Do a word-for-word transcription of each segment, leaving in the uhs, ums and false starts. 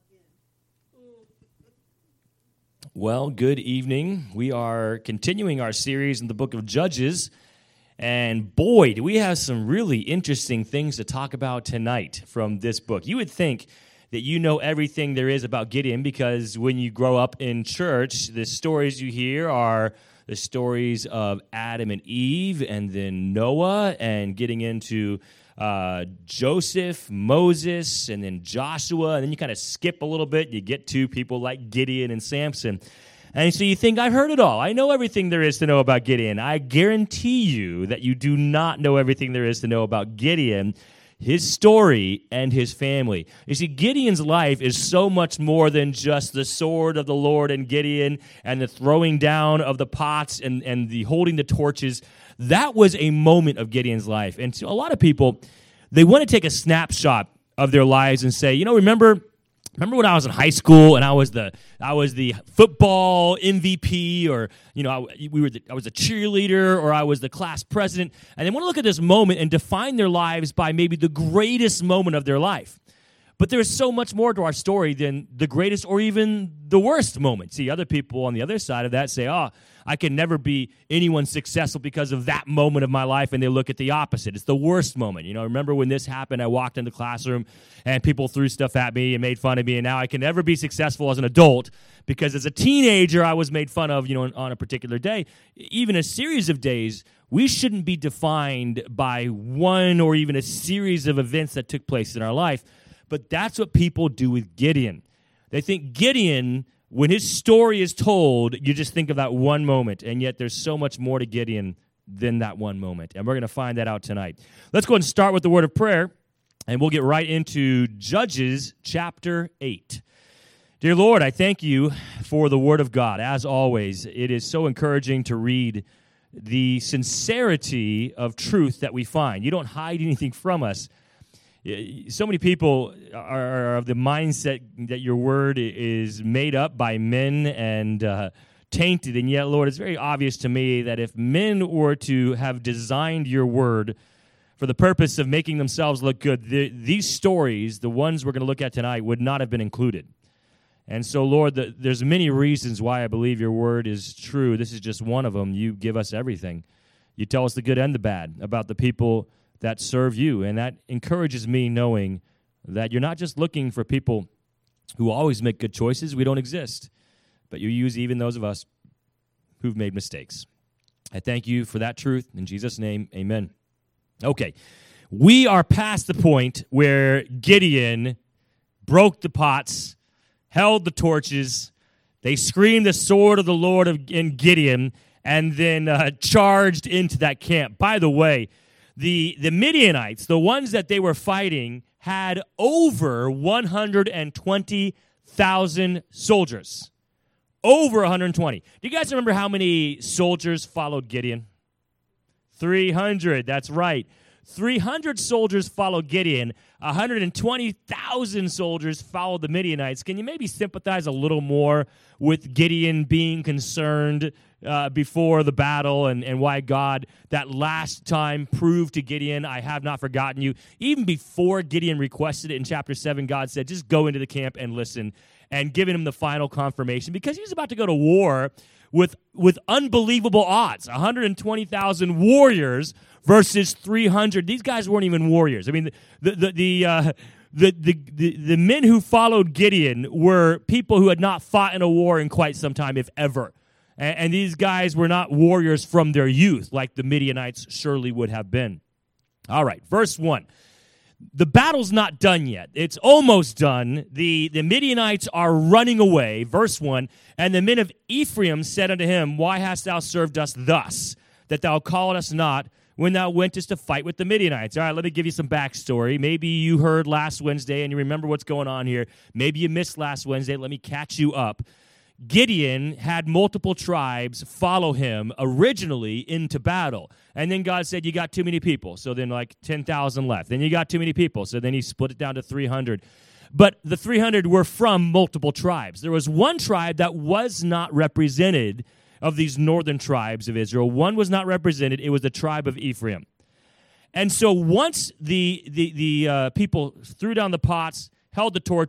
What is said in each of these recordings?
Well, good evening. We are continuing our series in the book of Judges, and boy, do we have some really interesting things to talk about tonight from this book. You would think that you know everything there is about Gideon because when you grow up in church, the stories you hear are the stories of Adam and Eve and then Noah and getting into uh, Joseph, Moses, and then Joshua, and then you kind of skip a little bit and you get to people like Gideon and Samson. And so you think, I've heard it all. I know everything there is to know about Gideon. I guarantee you that you do not know everything there is to know about Gideon, his story, and his family. You see, Gideon's life is so much more than just the sword of the Lord and Gideon and the throwing down of the pots and, and the holding the torches. That was a moment of Gideon's life. And so a lot of people, they want to take a snapshot of their lives and say, you know, remember... Remember when I was in high school and I was the I was the football M V P, or you know I, we were the, I was a cheerleader, or I was the class president, and they want to look at this moment and define their lives by maybe the greatest moment of their life. But there's so much more to our story than the greatest or even the worst moment. See, other people on the other side of that say, oh, I can never be anyone successful because of that moment of my life, and they look at the opposite. It's the worst moment. You know, remember when this happened, I walked into the classroom, and people threw stuff at me and made fun of me, and now I can never be successful as an adult because as a teenager, I was made fun of, you know, on a particular day. Even a series of days, we shouldn't be defined by one or even a series of events that took place in our life. But that's what people do with Gideon. They think Gideon, when his story is told, you just think of that one moment, and yet there's so much more to Gideon than that one moment. And we're going to find that out tonight. Let's go ahead and start with the word of prayer, and we'll get right into Judges chapter eight. Dear Lord, I thank you for the word of God. As always, it is so encouraging to read the sincerity of truth that we find. You don't hide anything from us. So many people are of the mindset that your word is made up by men and uh, tainted, and yet, Lord, it's very obvious to me that if men were to have designed your word for the purpose of making themselves look good, the, these stories, the ones we're going to look at tonight, would not have been included. And so, Lord, the, there's many reasons why I believe your word is true. This is just one of them. You give us everything. You tell us the good and the bad about the people that serve you, and that encourages me knowing that you're not just looking for people who always make good choices. We don't exist, but you use even those of us who've made mistakes. I thank you for that truth. In Jesus' name, amen. Okay, we are past the point where Gideon broke the pots, held the torches, they screamed the sword of the Lord of, in Gideon, and then uh, charged into that camp. By the way, The the Midianites, the ones that they were fighting, had over one hundred twenty thousand soldiers. Over one hundred twenty. Do you guys remember how many soldiers followed Gideon? three hundred, that's right. three hundred soldiers followed Gideon. one hundred twenty thousand soldiers followed the Midianites. Can you maybe sympathize a little more with Gideon being concerned uh, before the battle and, and why God that last time proved to Gideon, I have not forgotten you. Even before Gideon requested it in chapter seven, God said, just go into the camp and listen, and giving him the final confirmation because he was about to go to war with, with unbelievable odds. one hundred twenty thousand warriors versus three hundred. These guys weren't even warriors. I mean, the the the, uh, the, the the the men who followed Gideon were people who had not fought in a war in quite some time, if ever. And, and these guys were not warriors from their youth, like the Midianites surely would have been. All right, verse one. The battle's not done yet. It's almost done. The, the Midianites are running away. Verse one, and the men of Ephraim said unto him, why hast thou served us thus, that thou called us not when thou wentest to fight with the Midianites? All right, let me give you some backstory. Maybe you heard last Wednesday and you remember what's going on here. Maybe you missed last Wednesday. Let me catch you up. Gideon had multiple tribes follow him originally into battle. And then God said, you got too many people. So then like ten thousand left. Then you got too many people. So then he split it down to three hundred. But the three hundred were from multiple tribes. There was one tribe that was not represented of these northern tribes of Israel. One was not represented. It was the tribe of Ephraim. And so once the, the, the uh, people threw down the pots, held the torches,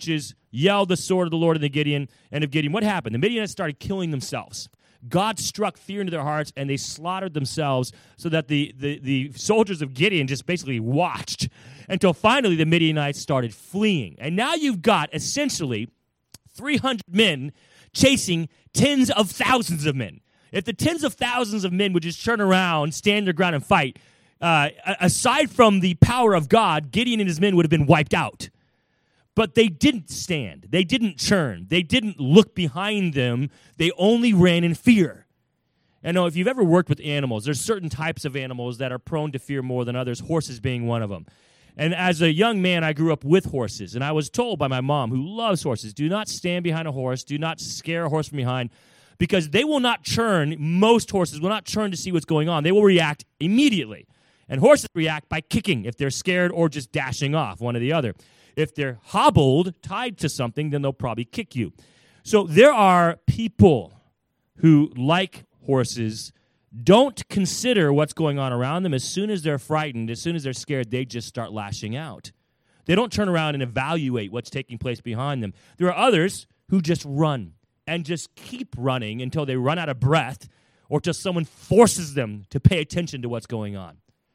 yelled the sword of the Lord and the Gideon and of Gideon. What happened? The Midianites started killing themselves. God struck fear into their hearts, and they slaughtered themselves so that the, the, the soldiers of Gideon just basically watched until finally the Midianites started fleeing. And now you've got essentially three hundred men chasing tens of thousands of men. If the tens of thousands of men would just turn around, stand their ground, and fight, uh, aside from the power of God, Gideon and his men would have been wiped out. But they didn't stand. They didn't churn. They didn't look behind them. They only ran in fear. And know if you've ever worked with animals, there's certain types of animals that are prone to fear more than others, horses being one of them. And as a young man, I grew up with horses, and I was told by my mom, who loves horses, do not stand behind a horse, do not scare a horse from behind, because they will not churn. Most horses will not churn to see what's going on. They will react immediately. And horses react by kicking if they're scared or just dashing off, one or the other. If they're hobbled, tied to something, then they'll probably kick you. So there are people who, like horses, don't consider what's going on around them. As soon as they're frightened, as soon as they're scared, they just start lashing out. They don't turn around and evaluate what's taking place behind them. There are others who just run and just keep running until they run out of breath or till someone forces them to pay attention to what's going on.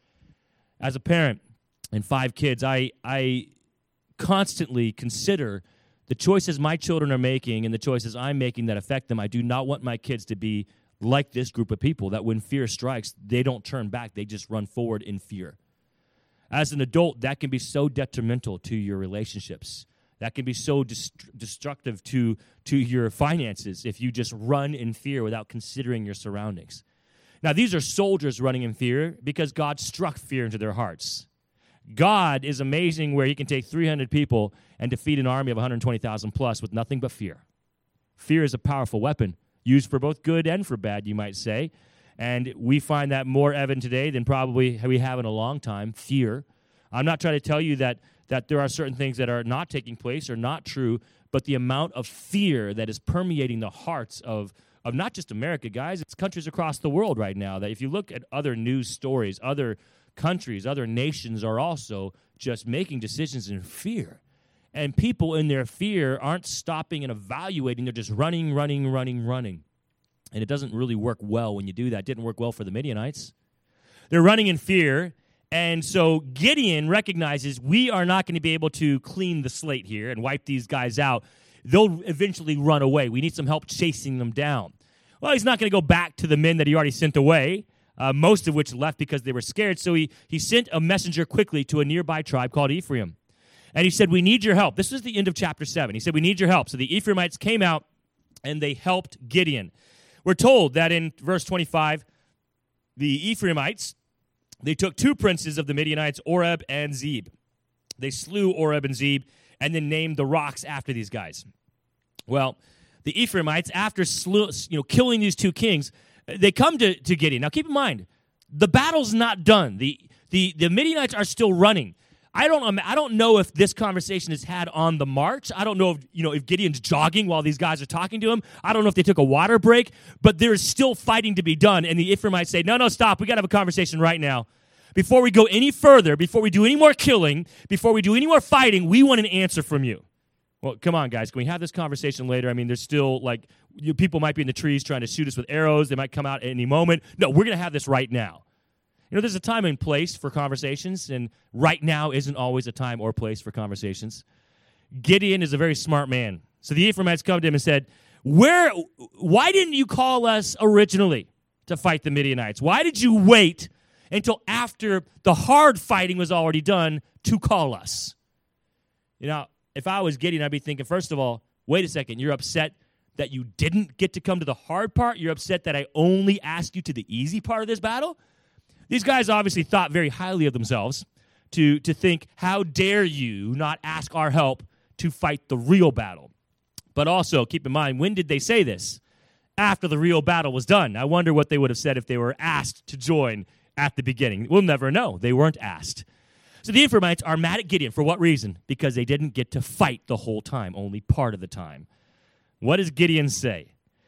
As a parent and five kids, I, I constantly consider the choices my children are making and the choices I'm making that affect them. I do not want my kids to be like this group of people that when fear strikes, they don't turn back. They just run forward in fear. As an adult, that can be so detrimental to your relationships. That can be so dest- destructive to, to your finances if you just run in fear without considering your surroundings. Now, these are soldiers running in fear because God struck fear into their hearts. God is amazing where he can take three hundred people and defeat an army of one hundred twenty thousand plus with nothing but fear. Fear is a powerful weapon, used for both good and for bad, you might say. And we find that more evident today than probably we have in a long time, fear. I'm not trying to tell you that, that there are certain things that are not taking place or not true, but the amount of fear that is permeating the hearts of, of not just America, guys, it's countries across the world right now, that if you look at other news stories, other countries, other nations are also just making decisions in fear. And people in their fear aren't stopping and evaluating. They're just running, running, running, running. And it doesn't really work well when you do that. It didn't work well for the Midianites. They're running in fear. And so Gideon recognizes we are not going to be able to clean the slate here and wipe these guys out. They'll eventually run away. We need some help chasing them down. Well, he's not going to go back to the men that he already sent away, uh, most of which left because they were scared. So he, he sent a messenger quickly to a nearby tribe called Ephraim. And he said, we need your help. This is the end of chapter seven. He said, we need your help. So the Ephraimites came out and they helped Gideon. We're told that in verse twenty-five, the Ephraimites, they took two princes of the Midianites, Oreb and Zeb. They slew Oreb and Zeb and then named the rocks after these guys. Well, the Ephraimites, after slew, you know, killing these two kings, they come to, to Gideon. Now, keep in mind, the battle's not done. The, the, the Midianites are still running. I don't I don't know if this conversation is had on the march. I don't know if, you know, if Gideon's jogging while these guys are talking to him. I don't know if they took a water break, but there is still fighting to be done. And the Ephraimites say, no, no, stop. We got to have a conversation right now. Before we go any further, before we do any more killing, before we do any more fighting, we want an answer from you. Well, come on, guys. Can we have this conversation later? I mean, there's still, like, you, people might be in the trees trying to shoot us with arrows. They might come out at any moment. No, we're going to have this right now. You know, there's a time and place for conversations, and right now isn't always a time or place for conversations. Gideon is a very smart man. So the Ephraimites come to him and said, "Where? Why didn't you call us originally to fight the Midianites? Why did you wait until after the hard fighting was already done to call us?" You know, if I was Gideon, I'd be thinking, first of all, wait a second, you're upset that you didn't get to come to the hard part? You're upset that I only asked you to the easy part of this battle? These guys obviously thought very highly of themselves to, to think, how dare you not ask our help to fight the real battle? But also, keep in mind, when did they say this? After the real battle was done. I wonder what they would have said if they were asked to join at the beginning. We'll never know. They weren't asked. So the Ephraimites are mad at Gideon. For what reason? Because they didn't get to fight the whole time, only part of the time. What does Gideon say?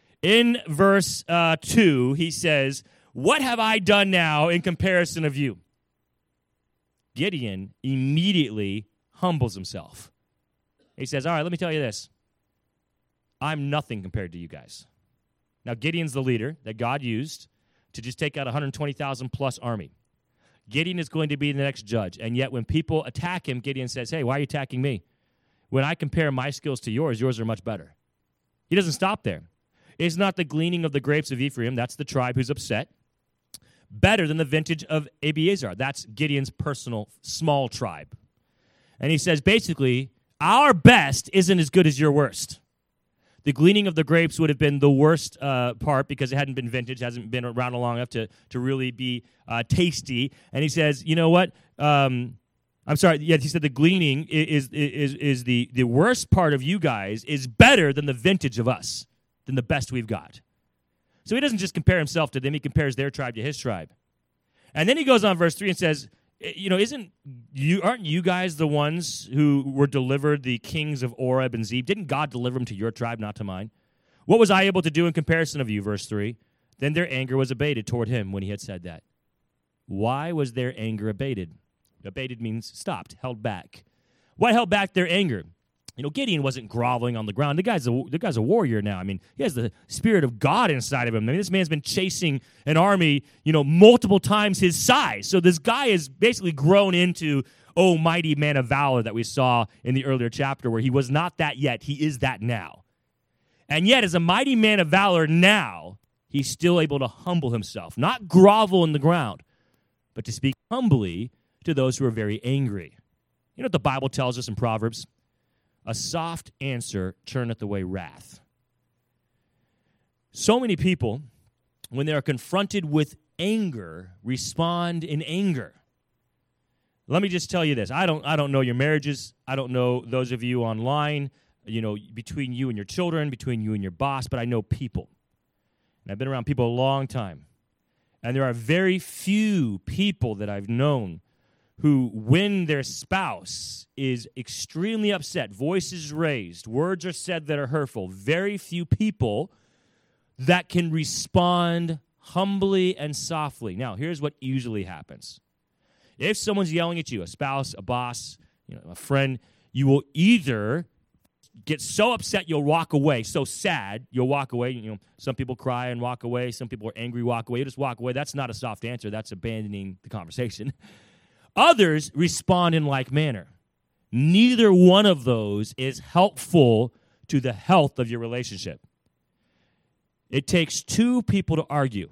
In verse uh, two, he says, "What have I done now in comparison of you?" Gideon immediately humbles himself. He says, all right, let me tell you this. I'm nothing compared to you guys. Now, Gideon's the leader that God used to just take out a one hundred twenty thousand plus army. Gideon is going to be the next judge. And yet when people attack him, Gideon says, hey, why are you attacking me? When I compare my skills to yours, yours are much better. He doesn't stop there. It's not the gleaning of the grapes of Ephraim. That's the tribe who's upset. Better than the vintage of Abiezer. That's Gideon's personal small tribe. And he says, basically, our best isn't as good as your worst. The gleaning of the grapes would have been the worst uh, part because it hadn't been vintage, hasn't been around long enough to, to really be uh, tasty. And he says, you know what? Um, I'm sorry. Yeah, he said the gleaning is is is the, the worst part of you guys is better than the vintage of us, than the best we've got. So he doesn't just compare himself to them. He compares their tribe to his tribe. And then he goes on verse three and says, you know, isn't you aren't you guys the ones who were delivered the kings of Oreb and Zeb? Didn't God deliver them to your tribe, not to mine? What was I able to do in comparison of you? Verse three. Then their anger was abated toward him when he had said that. Why was their anger abated? Abated means stopped, held back. What held back their anger? You know, Gideon wasn't groveling on the ground. The guy's a, the guy's a warrior now. I mean, he has the Spirit of God inside of him. I mean, this man's been chasing an army, you know, multiple times his size. So this guy is basically grown into, oh, mighty man of valor that we saw in the earlier chapter where he was not that yet. He is that now. And yet, as a mighty man of valor now, he's still able to humble himself, not grovel in the ground, but to speak humbly to those who are very angry. You know what the Bible tells us in Proverbs? A soft answer turneth away wrath. So many people, when they are confronted with anger, respond in anger. Let me just tell you this. I don't I don't know your marriages. I don't know those of you online, you know, between you and your children, between you and your boss, but I know people. And I've been around people a long time. And there are very few people that I've known who, when their spouse is extremely upset, voices raised, words are said that are hurtful, very few people that can respond humbly and softly. Now, here's what usually happens. If someone's yelling at you, a spouse, a boss, you know, a friend, you will either get so upset you'll walk away, so sad you'll walk away. You know, some people cry and walk away. Some people are angry, walk away. You just walk away. That's not a soft answer. That's abandoning the conversation. Others respond in like manner. Neither one of those is helpful to the health of your relationship. It takes two people to argue.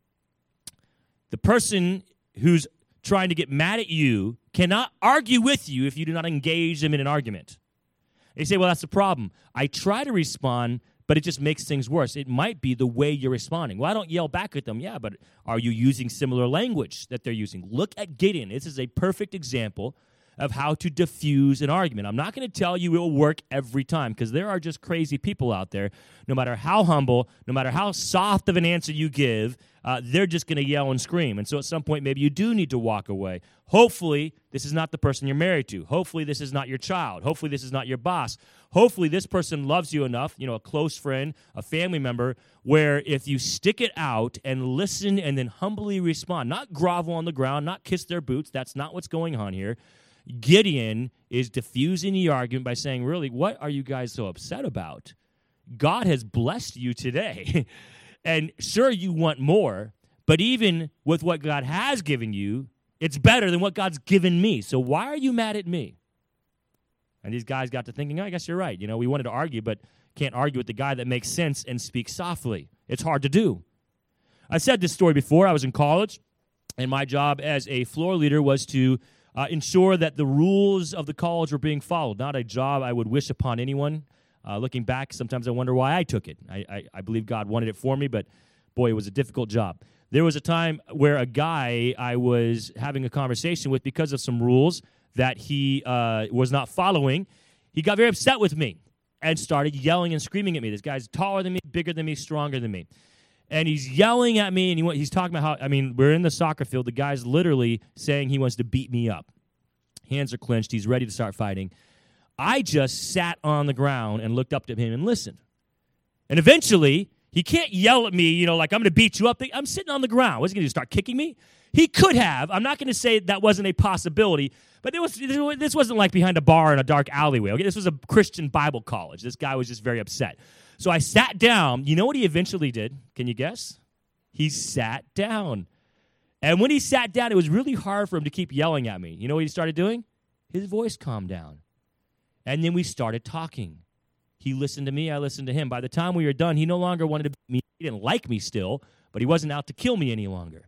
The person who's trying to get mad at you cannot argue with you if you do not engage them in an argument. They say, well, that's the problem. I try to respond, but it just makes things worse. It might be the way you're responding. Well, I don't yell back at them. Yeah, but are you using similar language that they're using? Look at Gideon. This is a perfect example of how to diffuse an argument. I'm not going to tell you it will work every time because there are just crazy people out there. No matter how humble, no matter how soft of an answer you give, uh, they're just going to yell and scream. And so at some point, maybe you do need to walk away. Hopefully, this is not the person you're married to. Hopefully, this is not your child. Hopefully, this is not your boss. Hopefully, this person loves you enough, you know, a close friend, a family member, where if you stick it out and listen and then humbly respond, not grovel on the ground, not kiss their boots, that's not what's going on here. Gideon is diffusing the argument by saying, really, what are you guys so upset about? God has blessed you today. And sure, you want more, but even with what God has given you, it's better than what God's given me. So why are you mad at me? And these guys got to thinking, oh, I guess you're right. You know, we wanted to argue, but can't argue with the guy that makes sense and speaks softly. It's hard to do. I said this story before. I was in college, and my job as a floor leader was to uh, ensure that the rules of the college were being followed. Not a job I would wish upon anyone. Uh, looking back, sometimes I wonder why I took it. I, I, I believe God wanted it for me, but boy, it was a difficult job. There was a time where a guy I was having a conversation with, because of some rules that he uh, was not following, he got very upset with me and started yelling and screaming at me. This guy's taller than me, bigger than me, stronger than me. And he's yelling at me, and he, he's talking about how, I mean, we're in the soccer field. The guy's literally saying he wants to beat me up. Hands are clenched. He's ready to start fighting. I just sat on the ground and looked up to him and listened. And eventually, He can't yell at me, you know, like I'm going to beat you up. I'm sitting on the ground. What's he going to do, start kicking me? He could have. I'm not going to say that wasn't a possibility, but it was, this wasn't like behind a bar in a dark alleyway. Okay? This was a Christian Bible college. This guy was just very upset. So I sat down. You know what he eventually did? Can you guess? He sat down. And when he sat down, it was really hard for him to keep yelling at me. You know what he started doing? His voice calmed down. And then we started talking. He listened to me, I listened to him. By the time we were done, he no longer wanted to beat me. He didn't like me still, but he wasn't out to kill me any longer.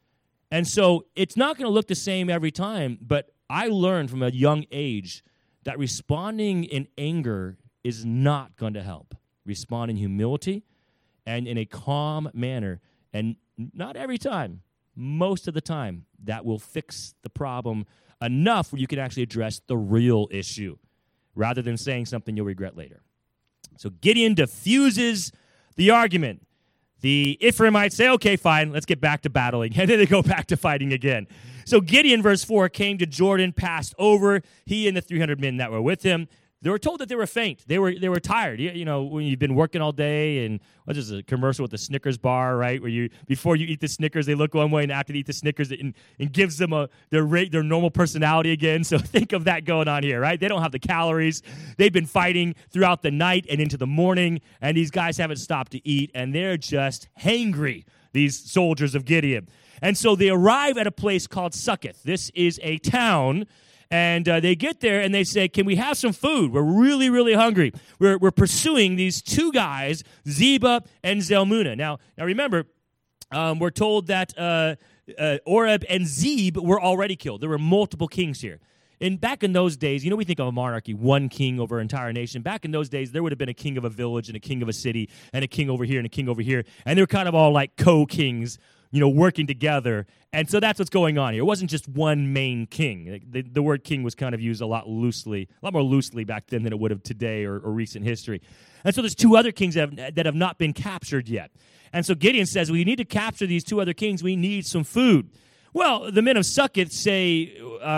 And so it's not going to look the same every time, but I learned from a young age that responding in anger is not going to help. Respond in humility and in a calm manner. And not every time, most of the time, that will fix the problem enough where you can actually address the real issue rather than saying something you'll regret later. So Gideon diffuses the argument. The Ephraimites say, okay, fine, let's get back to battling. And then they go back to fighting again. So Gideon, verse four, came to Jordan, passed over, he and the three hundred men that were with him. They were told that they were faint. They were they were tired. You, you know, when you've been working all day, and what is a commercial with the Snickers bar, right? Where you before you eat the Snickers, they look one way, and after they eat the Snickers, it and, and gives them a their rate, their normal personality again. So think of that going on here, right? They don't have the calories. They've been fighting throughout the night and into the morning, and these guys haven't stopped to eat, and they're just hangry, these soldiers of Gideon. And so they arrive at a place called Succoth. This is a town. And uh, they get there and they say, can we have some food? We're really, really hungry. We're, we're pursuing these two guys, Zeba and Zalmunna. Now, now remember, um, we're told that uh, uh, Oreb and Zeb were already killed. There were multiple kings here. And back in those days, you know, we think of a monarchy, one king over an entire nation. Back in those days, there would have been a king of a village and a king of a city and a king over here and a king over here. And they were kind of all like co-kings, you know, working together. And so that's what's going on here. It wasn't just one main king. The, the word king was kind of used a lot loosely, a lot more loosely back then than it would have today or, or recent history. And so there's two other kings that have, that have not been captured yet. And so Gideon says, we need to capture these two other kings. We need some food. Well, the men of Succoth say,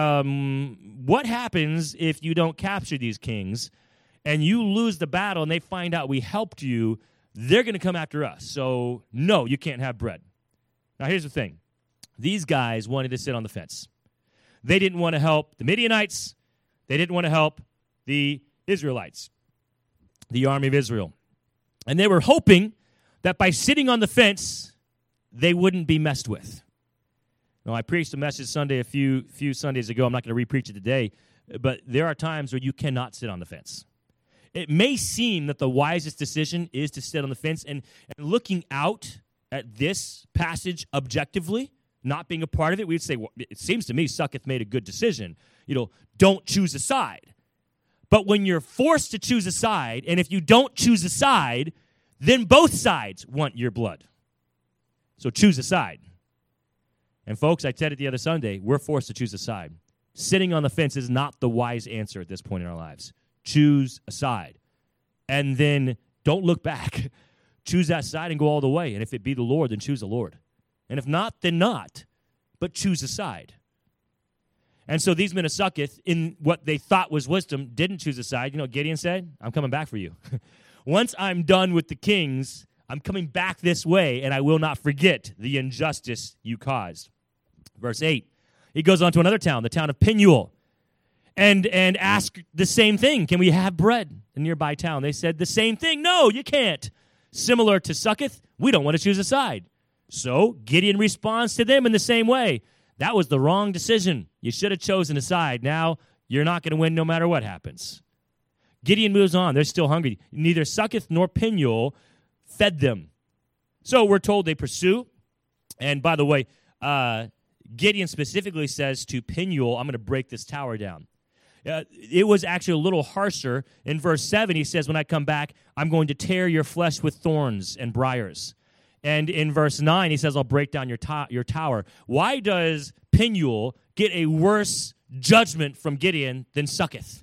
um, what happens if you don't capture these kings and you lose the battle and they find out we helped you? They're going to come after us. So, no, you can't have bread. Now, here's the thing. These guys wanted to sit on the fence. They didn't want to help the Midianites. They didn't want to help the Israelites, the army of Israel. And they were hoping that by sitting on the fence, they wouldn't be messed with. Now, I preached a message Sunday a few few Sundays ago. I'm not going to re-preach it today, but there are times where you cannot sit on the fence. It may seem that the wisest decision is to sit on the fence, and, and looking out at this passage objectively, not being a part of it, we'd say, well, it seems to me Succoth made a good decision. You know, don't choose a side. But when you're forced to choose a side, and if you don't choose a side, then both sides want your blood. So choose a side. And folks, I said it the other Sunday, we're forced to choose a side. Sitting on the fence is not the wise answer at this point in our lives. Choose a side. And then don't look back. Choose that side and go all the way. And if it be the Lord, then choose the Lord. And if not, then not. But choose a side. And so these men of Succoth, in what they thought was wisdom, didn't choose a side. You know what Gideon said? I'm coming back for you. Once I'm done with the kings, I'm coming back this way, and I will not forget the injustice you caused. Verse eight, he goes on to another town, the town of Penuel, and, and asked the same thing. Can we have bread? A nearby town. They said the same thing. No, you can't. Similar to Succoth, we don't want to choose a side. So Gideon responds to them in the same way. That was the wrong decision. You should have chosen a side. Now you're not going to win no matter what happens. Gideon moves on. They're still hungry. Neither Succoth nor Penuel fed them. So we're told they pursue. And by the way, uh, Gideon specifically says to Penuel, I'm going to break this tower down. Uh, it was actually a little harsher. In verse seven, he says, when I come back, I'm going to tear your flesh with thorns and briars. And in verse nine, he says, I'll break down your, to- your tower. Why does Penuel get a worse judgment from Gideon than Succoth?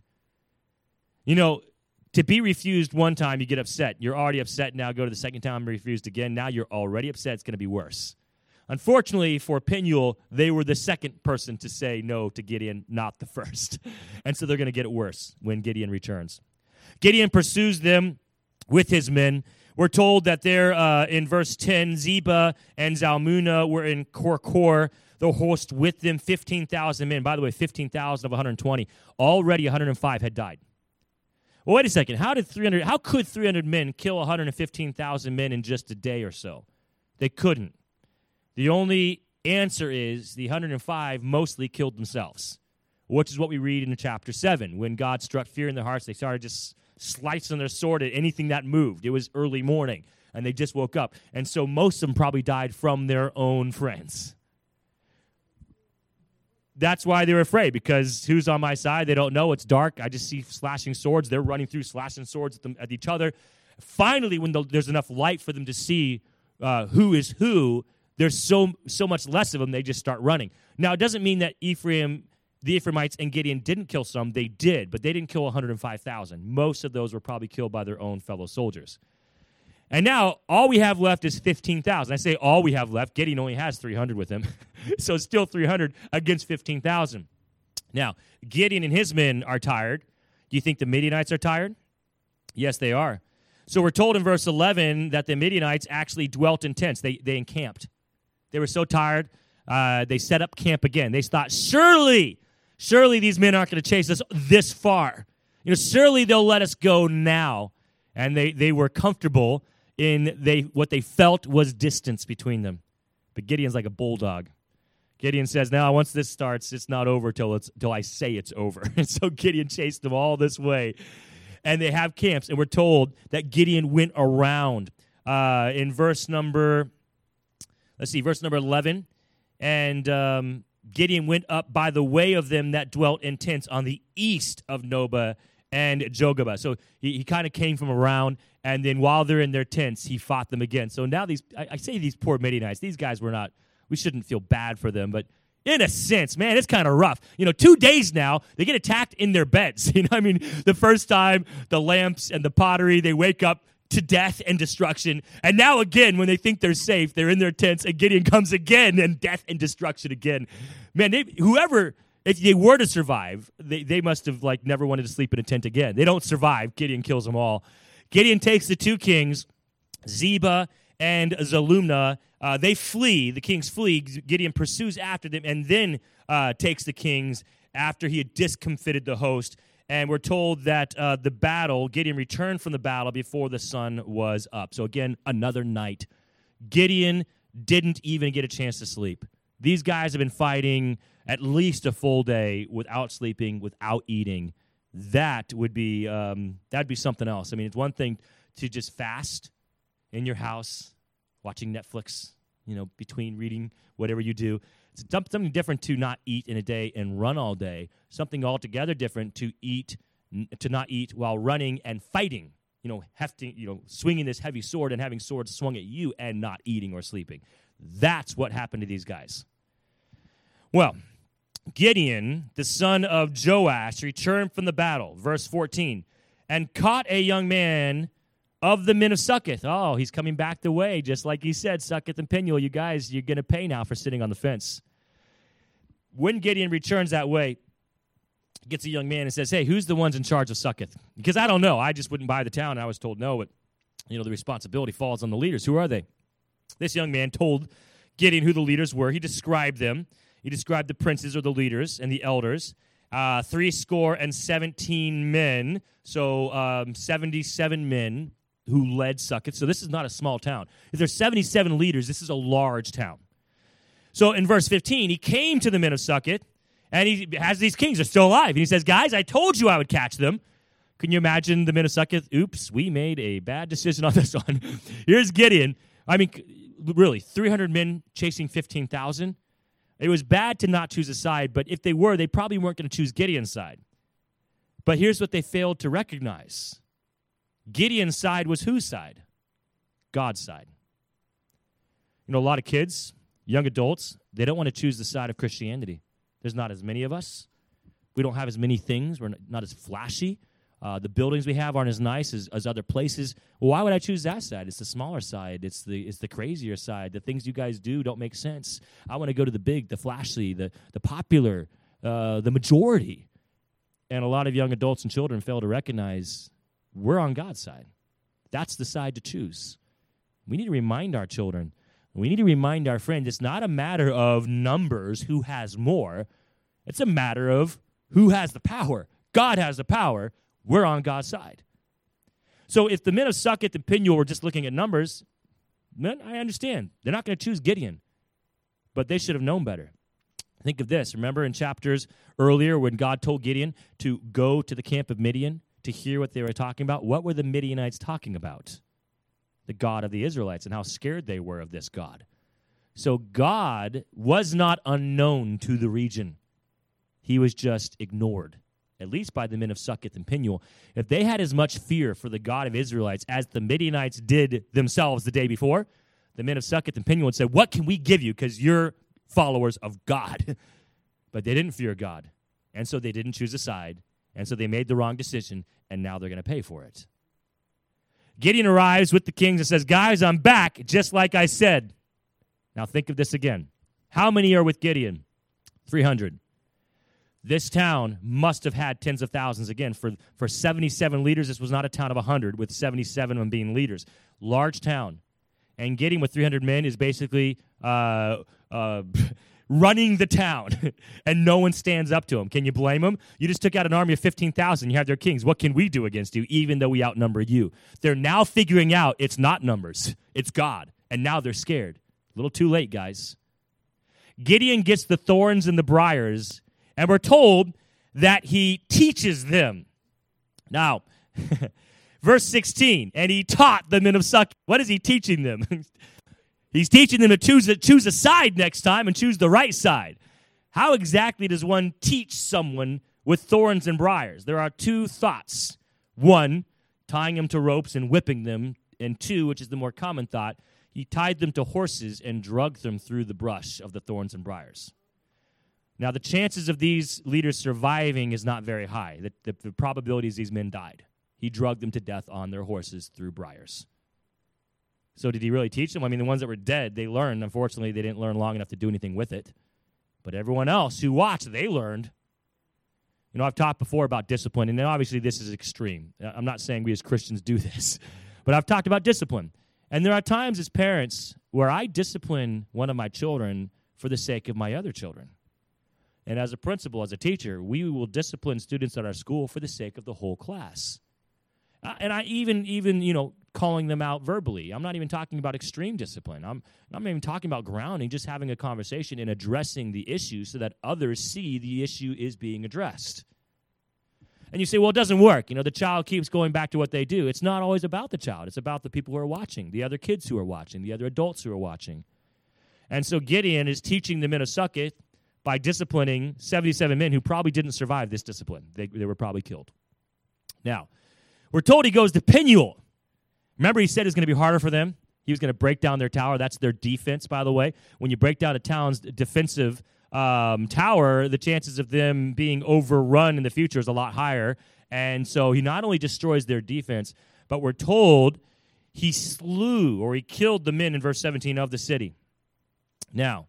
You know, to be refused one time, you get upset. You're already upset now. Go to the second time, refused again. Now you're already upset. It's going to be worse. Unfortunately for Penuel, they were the second person to say no to Gideon, not the first. And so they're going to get it worse when Gideon returns. Gideon pursues them with his men. We're told that there uh, in verse ten, Zeba and Zalmunna were in Korkor, the host with them, fifteen thousand men. By the way, fifteen thousand of one hundred twenty. Already one hundred five had died. Well, wait a second. How did three hundred? How could three hundred men kill one hundred fifteen thousand men in just a day or so? They couldn't. The only answer is the one hundred five mostly killed themselves, which is what we read in chapter seven. When God struck fear in their hearts, they started just slicing their sword at anything that moved. It was early morning, and they just woke up. And so most of them probably died from their own friends. That's why they were afraid, because who's on my side? They don't know. It's dark. I just see slashing swords. They're running through, slashing swords at, them, at each other. Finally, when the, there's enough light for them to see uh, who is who, there's so so much less of them, they just start running. Now, it doesn't mean that Ephraim, the Ephraimites and Gideon didn't kill some. They did, but they didn't kill one hundred five thousand. Most of those were probably killed by their own fellow soldiers. And now, all we have left is fifteen thousand. I say all we have left. Gideon only has three hundred with him. So it's still three hundred against fifteen thousand. Now, Gideon and his men are tired. Do you think the Midianites are tired? Yes, they are. So we're told in verse eleven that the Midianites actually dwelt in tents. They, they encamped. They were so tired, uh, they set up camp again. They thought, surely, surely these men aren't going to chase us this far. You know, surely they'll let us go now. And they, they were comfortable in they what they felt was distance between them. But Gideon's like a bulldog. Gideon says, now, once this starts, it's not over till it's till I say it's over. And so Gideon chased them all this way. And they have camps, and we're told that Gideon went around. Uh, in verse number, let's see, verse number eleven, and um, Gideon went up by the way of them that dwelt in tents on the east of Nobah and Jogabah. So he, he kind of came from around, and then while they're in their tents, he fought them again. So now these, I, I say these poor Midianites, these guys were not, we shouldn't feel bad for them, but in a sense, man, it's kind of rough. You know, two days now, they get attacked in their beds. You know, I mean, the first time, the lamps and the pottery, they wake up to death and destruction. And now again, when they think they're safe, they're in their tents, and Gideon comes again, and death and destruction again. Man, they, whoever, if they were to survive, they, they must have, like, never wanted to sleep in a tent again. They don't survive. Gideon kills them all. Gideon takes the two kings, Zeba and Zalmunna. Uh, they flee. The kings flee. Gideon pursues after them and then uh, takes the kings after he had discomfited the host. And we're told that uh, the battle, Gideon returned from the battle before the sun was up. So again, another night. Gideon didn't even get a chance to sleep. These guys have been fighting at least a full day without sleeping, without eating. That would be um, that'd be something else. I mean, it's one thing to just fast in your house, watching Netflix, you know, between reading, whatever you do. It's something different to not eat in a day and run all day. Something altogether different to eat, to not eat while running and fighting. You know, hefting, you know, swinging this heavy sword and having swords swung at you and not eating or sleeping. That's what happened to these guys. Well, Gideon, the son of Joash, returned from the battle, verse fourteen, and caught a young man of the men of Succoth. Oh, he's coming back the way, just like he said, Succoth and Penuel, you guys, you're going to pay now for sitting on the fence. When Gideon returns that way, gets a young man and says, hey, who's the ones in charge of Succoth? Because I don't know. I just wouldn't buy the town. I was told no, but, you know, the responsibility falls on the leaders. Who are they? This young man told Gideon who the leaders were. He described them. He described the princes or the leaders and the elders. Uh, three score and seventeen men, so um, seventy-seven men who led Succoth. So this is not a small town. If there's seventy-seven leaders, this is a large town. So in verse fifteen, he came to the men of Succoth, and he has these kings are still alive. And he says, guys, I told you I would catch them. Can you imagine the men of Succoth? Oops, we made a bad decision on this one. Here's Gideon. I mean, really, three hundred men chasing fifteen thousand. It was bad to not choose a side, but if they were, they probably weren't going to choose Gideon's side. But here's what they failed to recognize. Gideon's side was whose side? God's side. You know, a lot of kids, young adults, they don't want to choose the side of Christianity. There's not as many of us. We don't have as many things. We're not as flashy. Uh, the buildings we have aren't as nice as, as other places. Well, why would I choose that side? It's the smaller side. It's the it's the crazier side. The things you guys do don't make sense. I want to go to the big, the flashy, the, the popular, uh, the majority. And a lot of young adults and children fail to recognize we're on God's side. That's the side to choose. We need to remind our children. We need to remind our friends it's not a matter of numbers, who has more. It's a matter of who has the power. God has the power. We're on God's side. So if the men of Succoth and Penuel were just looking at numbers, then I understand. They're not going to choose Gideon. But they should have known better. Think of this. Remember in chapters earlier when God told Gideon to go to the camp of Midian to hear what they were talking about? What were the Midianites talking about? The God of the Israelites and how scared they were of this God. So God was not unknown to the region. He was just ignored, at least by the men of Succoth and Penuel. If they had as much fear for the God of Israelites as the Midianites did themselves the day before, the men of Succoth and Penuel would say, what can we give you? Because you're followers of God. But they didn't fear God. And so they didn't choose a side. And so they made the wrong decision, and now they're going to pay for it. Gideon arrives with the kings and says, guys, I'm back, just like I said. Now think of this again. How many are with Gideon? three hundred. This town must have had tens of thousands. Again, for, for seventy-seven leaders, this was not a town of one hundred, with seventy-seven of them being leaders. Large town. And Gideon with three hundred men is basically uh, uh, running the town, and no one stands up to him. Can you blame him? You just took out an army of fifteen thousand. You have their kings. What can we do against you, even though we outnumber you? They're now figuring out it's not numbers. It's God. And now they're scared. A little too late, guys. Gideon gets the thorns and the briars, and we're told that he teaches them. Now, verse sixteen, and he taught the men of Succoth. What is he teaching them? He's teaching them to choose a, choose a side next time and choose the right side. How exactly does one teach someone with thorns and briars? There are two thoughts. One, tying them to ropes and whipping them. And two, which is the more common thought, he tied them to horses and dragged them through the brush of the thorns and briars. Now, the chances of these leaders surviving is not very high. The, the, the probability is these men died. He dragged them to death on their horses through briars. So did he really teach them? I mean, the ones that were dead, they learned. Unfortunately, they didn't learn long enough to do anything with it. But everyone else who watched, they learned. You know, I've talked before about discipline, and obviously this is extreme. I'm not saying we as Christians do this, but I've talked about discipline. And there are times as parents where I discipline one of my children for the sake of my other children. And as a principal, as a teacher, we will discipline students at our school for the sake of the whole class. Uh, and I even, even, you know, calling them out verbally. I'm not even talking about extreme discipline. I'm, I'm not even talking about grounding, just having a conversation and addressing the issue so that others see the issue is being addressed. And you say, well, it doesn't work. You know, the child keeps going back to what they do. It's not always about the child. It's about the people who are watching, the other kids who are watching, the other adults who are watching. And so Gideon is teaching the men of Succoth by disciplining seventy-seven men who probably didn't survive this discipline. They, they were probably killed. Now, we're told he goes to Penuel. Remember, he said it's going to be harder for them. He was going to break down their tower. That's their defense, by the way. When you break down a town's defensive um, tower, the chances of them being overrun in the future is a lot higher. And so he not only destroys their defense, but we're told he slew or he killed the men in verse seventeen of the city. Now,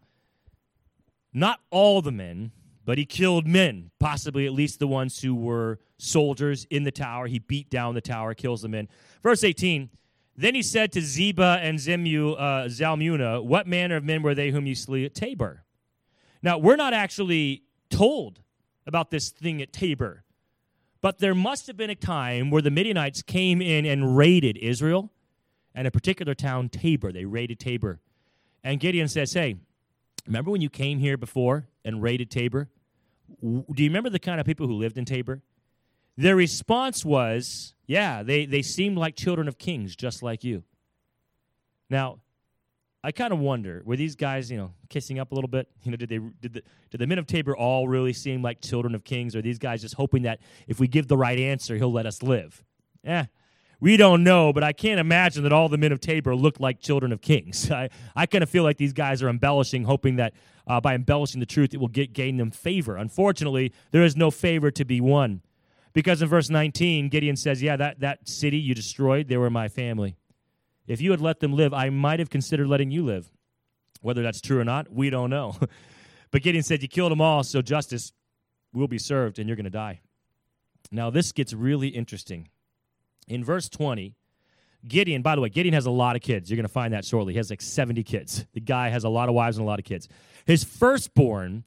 not all the men, but he killed men, possibly at least the ones who were soldiers in the tower. He beat down the tower, kills the men. Verse eighteen, then he said to Zeba and Zemu, uh, Zalmunna, what manner of men were they whom you slew at Tabor? Now, we're not actually told about this thing at Tabor, but there must have been a time where the Midianites came in and raided Israel, and a particular town, Tabor. They raided Tabor. And Gideon says, hey, remember when you came here before and raided Tabor? Do you remember the kind of people who lived in Tabor? Their response was, yeah, they, they seemed like children of kings, just like you. Now, I kind of wonder, were these guys, you know, kissing up a little bit? You know, did they did the did the men of Tabor all really seem like children of kings, or are these guys just hoping that if we give the right answer, he'll let us live? Eh, we don't know, but I can't imagine that all the men of Tabor looked like children of kings. I, I kind of feel like these guys are embellishing, hoping that uh, by embellishing the truth, it will get gain them favor. Unfortunately, there is no favor to be won. Because in verse nineteen, Gideon says, yeah, that, that city you destroyed, they were my family. If you had let them live, I might have considered letting you live. Whether that's true or not, we don't know. But Gideon said, you killed them all, so justice will be served, and you're going to die. Now, this gets really interesting. In verse twenty, Gideon, by the way, Gideon has a lot of kids. You're going to find that shortly. He has like seventy kids. The guy has a lot of wives and a lot of kids. His firstborn,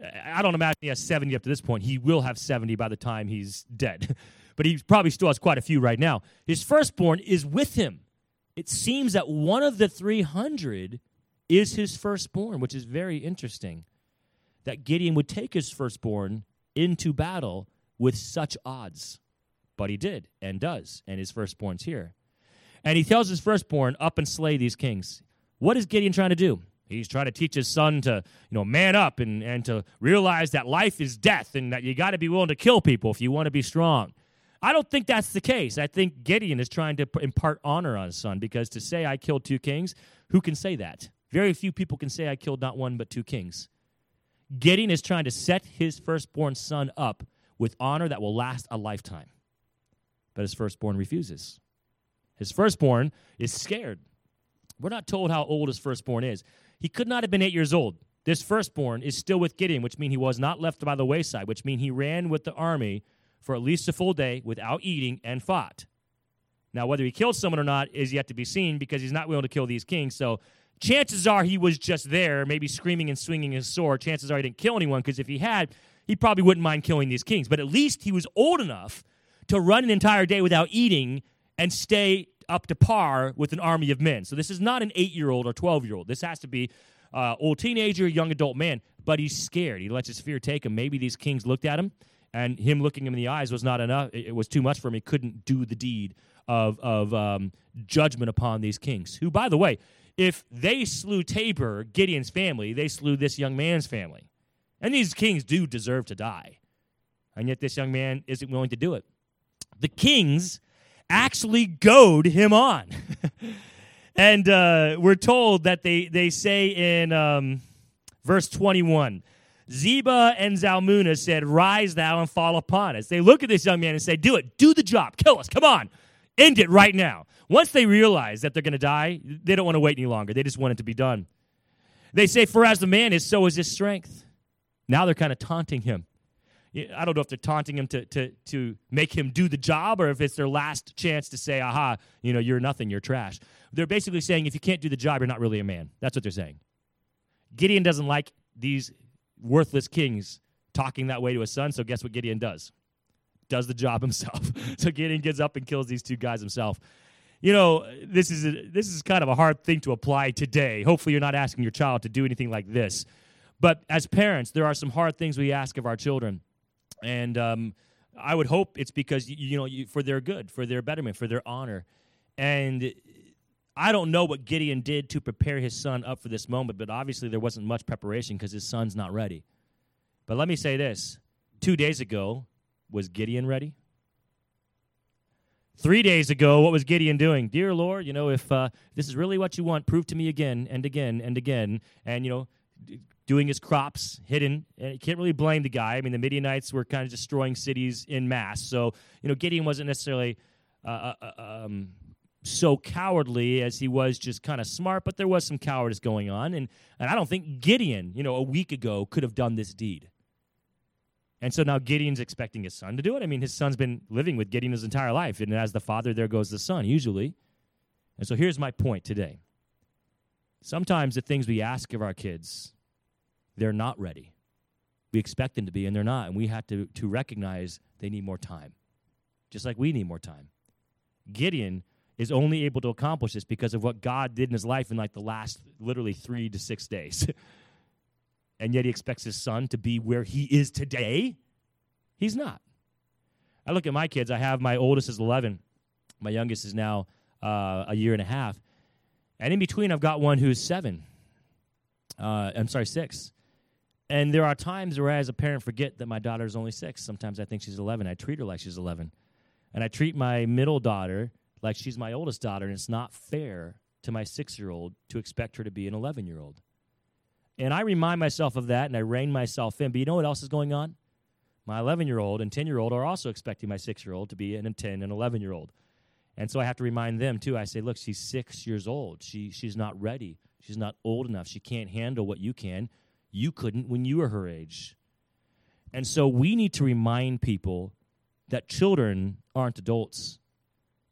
I don't imagine he has seventy up to this point. He will have seventy by the time he's dead. But he probably still has quite a few right now. His firstborn is with him. It seems that one of the three hundred is his firstborn, which is very interesting, that Gideon would take his firstborn into battle with such odds. But he did and does, and his firstborn's here. And he tells his firstborn, up and slay these kings. What is Gideon trying to do? He's trying to teach his son to, you know, man up and, and to realize that life is death and that you got to be willing to kill people if you want to be strong. I don't think that's the case. I think Gideon is trying to impart honor on his son, because to say I killed two kings, who can say that? Very few people can say I killed not one but two kings. Gideon is trying to set his firstborn son up with honor that will last a lifetime. But his firstborn refuses. His firstborn is scared. We're not told how old his firstborn is. He could not have been eight years old. This firstborn is still with Gideon, which means he was not left by the wayside, which means he ran with the army for at least a full day without eating and fought. Now, whether he killed someone or not is yet to be seen, because he's not willing to kill these kings. So chances are he was just there, maybe screaming and swinging his sword. Chances are he didn't kill anyone, because if he had, he probably wouldn't mind killing these kings. But at least he was old enough to run an entire day without eating and stay up to par with an army of men. So this is not an eight-year-old or twelve-year-old. This has to be uh, old teenager, young adult man, but he's scared. He lets his fear take him. Maybe these kings looked at him, and him looking him in the eyes was not enough. It was too much for him. He couldn't do the deed of, of um, judgment upon these kings, who, by the way, if they slew Tabor, Gideon's family, they slew this young man's family. And these kings do deserve to die. And yet this young man isn't willing to do it. The kings actually goad him on. And uh, we're told that they, they say in um, verse twenty-one, Zebah and Zalmunna said, rise thou and fall upon us. They look at this young man and say, do it. Do the job. Kill us. Come on. End it right now. Once they realize that they're going to die, they don't want to wait any longer. They just want it to be done. They say, for as the man is, so is his strength. Now they're kind of taunting him. I don't know if they're taunting him to, to, to make him do the job, or if it's their last chance to say, aha, you know, you're nothing, you're trash. They're basically saying, if you can't do the job, you're not really a man. That's what they're saying. Gideon doesn't like these worthless kings talking that way to his son, so guess what Gideon does? Does the job himself. So Gideon gets up and kills these two guys himself. You know, this is a, this is kind of a hard thing to apply today. Hopefully you're not asking your child to do anything like this. But as parents, there are some hard things we ask of our children. And um, I would hope it's because, you, you know, you, for their good, for their betterment, for their honor. And I don't know what Gideon did to prepare his son up for this moment, but obviously there wasn't much preparation because his son's not ready. But let me say this. Two days ago, was Gideon ready? Three days ago, what was Gideon doing? Dear Lord, you know, if uh, this is really what you want, prove to me again and again and again. And, you know, doing his crops hidden. And you can't really blame the guy. I mean, the Midianites were kind of destroying cities in mass. So, you know, Gideon wasn't necessarily uh, uh, um, so cowardly as he was just kind of smart, but there was some cowardice going on. And, and I don't think Gideon, you know, a week ago could have done this deed. And so now Gideon's expecting his son to do it. I mean, his son's been living with Gideon his entire life. And as the father, there goes the son, usually. And so here's my point today. Sometimes the things we ask of our kids, they're not ready. We expect them to be, and they're not. And we have to, to recognize they need more time, just like we need more time. Gideon is only able to accomplish this because of what God did in his life in like the last literally three to six days. And yet he expects his son to be where he is today. He's not. I look at my kids. I have my oldest is eleven. My youngest is now uh, a year and a half. And in between, I've got one who's seven. Uh, I'm sorry, six. And there are times where I, as a parent, forget that my daughter is only six. Sometimes I think she's eleven. I treat her like she's eleven. And I treat my middle daughter like she's my oldest daughter, and it's not fair to my six-year-old to expect her to be an eleven-year-old. And I remind myself of that, and I rein myself in. But you know what else is going on? My eleven-year-old and ten-year-old are also expecting my six-year-old to be an ten and eleven-year-old. And so I have to remind them, too. I say, look, she's six years old. She She's not ready. She's not old enough. She can't handle what you can. You couldn't when you were her age. And so we need to remind people that children aren't adults.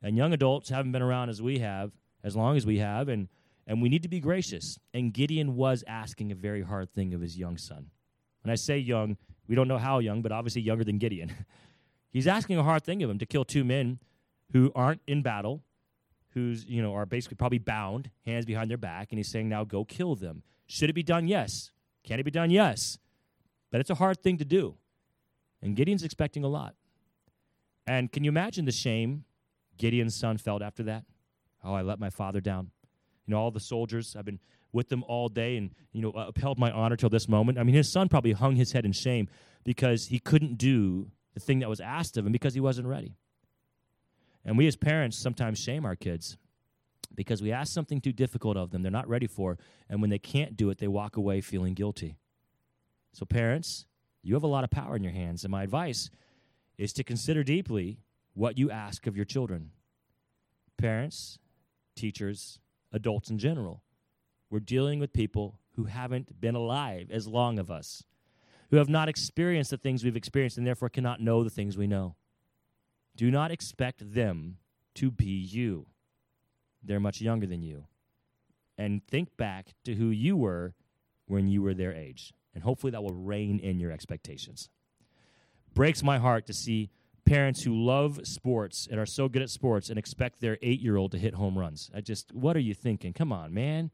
And young adults haven't been around as we have, as long as we have, and, and we need to be gracious. And Gideon was asking a very hard thing of his young son. When I say young, we don't know how young, but obviously younger than Gideon. He's asking a hard thing of him to kill two men who aren't in battle, who's, you know, are basically probably bound, hands behind their back, and he's saying, now go kill them. Should it be done? Yes. Can it be done? Yes. But it's a hard thing to do. And Gideon's expecting a lot. And can you imagine the shame Gideon's son felt after that? Oh, I let my father down. You know, all the soldiers, I've been with them all day and, you know, upheld my honor till this moment. I mean, his son probably hung his head in shame because he couldn't do the thing that was asked of him because he wasn't ready. And we as parents sometimes shame our kids because we ask something too difficult of them they're not ready for, and when they can't do it, they walk away feeling guilty. So parents, you have a lot of power in your hands, and my advice is to consider deeply what you ask of your children. Parents, teachers, adults in general, we're dealing with people who haven't been alive as long as us, who have not experienced the things we've experienced and therefore cannot know the things we know. Do not expect them to be you. They're much younger than you. And think back to who you were when you were their age. And hopefully that will rein in your expectations. Breaks my heart to see parents who love sports and are so good at sports and expect their eight-year-old to hit home runs. I just, what are you thinking? Come on, man.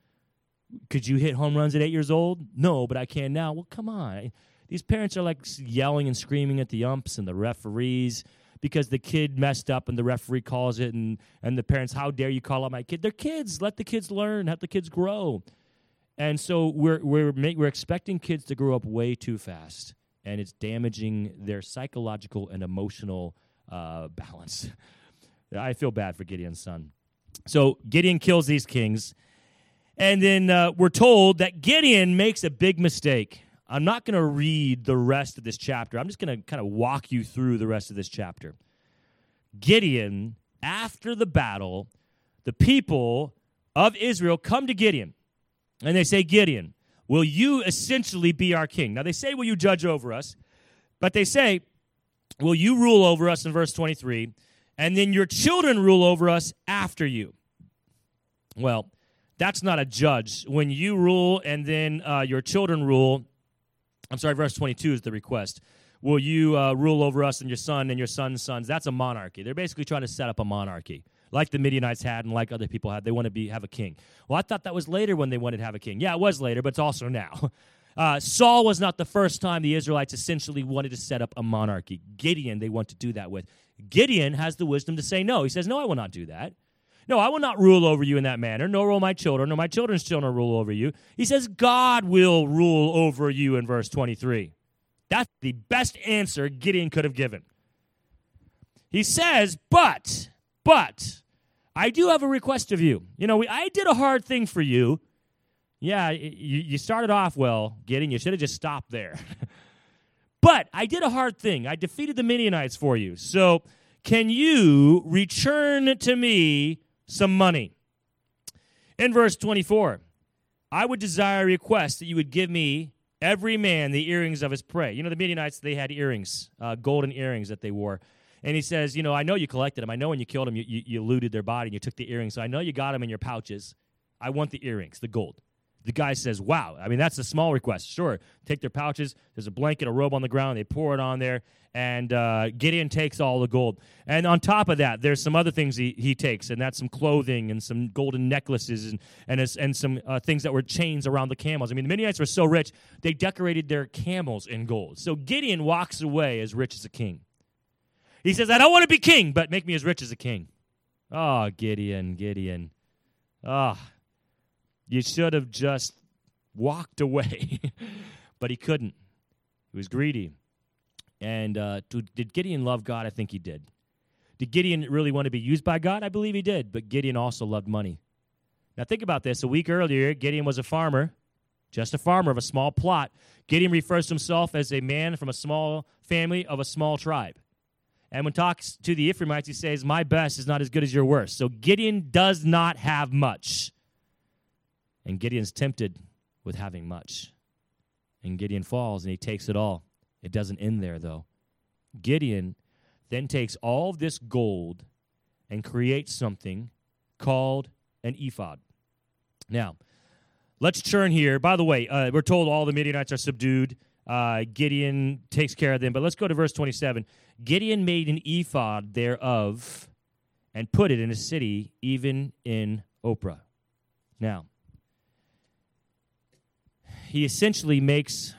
Could you hit home runs at eight years old? No, but I can now. Well, come on. These parents are like yelling and screaming at the umps and the referees because the kid messed up and the referee calls it, and, and the parents, how dare you call out my kid? They're kids. Let the kids learn. Let the kids grow. And so we're we're we're expecting kids to grow up way too fast, and it's damaging their psychological and emotional uh, balance. I feel bad for Gideon's son. So Gideon kills these kings, and then uh, we're told that Gideon makes a big mistake. I'm not going to read the rest of this chapter. I'm just going to kind of walk you through the rest of this chapter. Gideon, after the battle, the people of Israel come to Gideon, and they say, Gideon, will you essentially be our king? Now, they say, will you judge over us? But they say, will you rule over us in verse twenty-three, and then your children rule over us after you? Well, that's not a judge. When you rule and then uh, your children rule, I'm sorry, verse twenty-two is the request. Will you uh, rule over us and your son and your son's sons? That's a monarchy. They're basically trying to set up a monarchy, like the Midianites had and like other people had. They want to be have a king. Well, I thought that was later when they wanted to have a king. Yeah, it was later, but it's also now. Uh, Saul was not the first time the Israelites essentially wanted to set up a monarchy. Gideon, they want to do that with. Gideon has the wisdom to say no. He says, no, I will not do that. No, I will not rule over you in that manner, nor will my children, nor my children's children rule over you. He says, God will rule over you in verse twenty-three. That's the best answer Gideon could have given. He says, but, but, I do have a request of you. You know, we, I did a hard thing for you. Yeah, you, you started off well, Gideon. You should have just stopped there. But I did a hard thing. I defeated the Midianites for you. So can you return to me some money? In verse twenty-four, I would desire a request that you would give me every man the earrings of his prey. You know, the Midianites, they had earrings, uh, golden earrings that they wore. And he says, you know, I know you collected them. I know when you killed them, you, you, you looted their body and you took the earrings. So I know you got them in your pouches. I want the earrings, the gold. The guy says, wow. I mean, that's a small request. Sure, take their pouches. There's a blanket, a robe on the ground. They pour it on there, and uh, Gideon takes all the gold. And on top of that, there's some other things he, he takes, and that's some clothing and some golden necklaces and and, and some uh, things that were chains around the camels. I mean, the Midianites were so rich, they decorated their camels in gold. So Gideon walks away as rich as a king. He says, I don't want to be king, but make me as rich as a king. Oh, Gideon, Gideon. Ah. Oh. You should have just walked away. But he couldn't. He was greedy. And uh, did Gideon love God? I think he did. Did Gideon really want to be used by God? I believe he did. But Gideon also loved money. Now think about this. A week earlier, Gideon was a farmer, just a farmer of a small plot. Gideon refers to himself as a man from a small family of a small tribe. And when talks to the Ephraimites, he says, my best is not as good as your worst. So Gideon does not have much. And Gideon's tempted with having much. And Gideon falls, and he takes it all. It doesn't end there, though. Gideon then takes all of this gold and create something called an ephod. Now, let's turn here. By the way, uh, we're told all the Midianites are subdued. Uh, Gideon takes care of them. But let's go to verse twenty-seven. Gideon made an ephod thereof and put it in a city, even in Ophrah. Now, he essentially makes,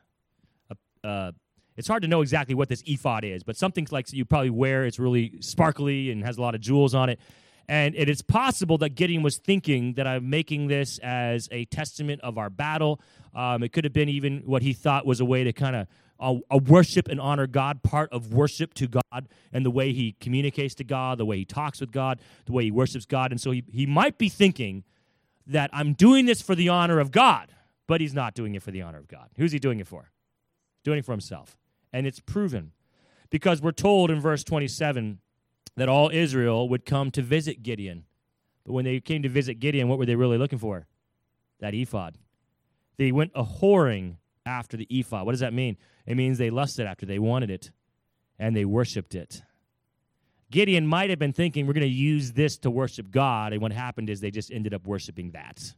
a, uh, it's hard to know exactly what this ephod is, but something like you probably wear. It's really sparkly and has a lot of jewels on it. And it is possible that Gideon was thinking that I'm making this as a testament of our battle. Um, it could have been even what he thought was a way to kind of uh, uh, worship and honor God, part of worship to God, and the way he communicates to God, the way he talks with God, the way he worships God. And so he, he might be thinking that I'm doing this for the honor of God, but he's not doing it for the honor of God. Who's he doing it for? Doing it for himself. And it's proven because we're told in verse twenty-seven that all Israel would come to visit Gideon. But when they came to visit Gideon, what were they really looking for? That ephod. They went a-whoring after the ephod. What does that mean? It means they lusted after, they wanted it, and they worshipped it. Gideon might have been thinking, we're going to use this to worship God, and what happened is they just ended up worshiping that.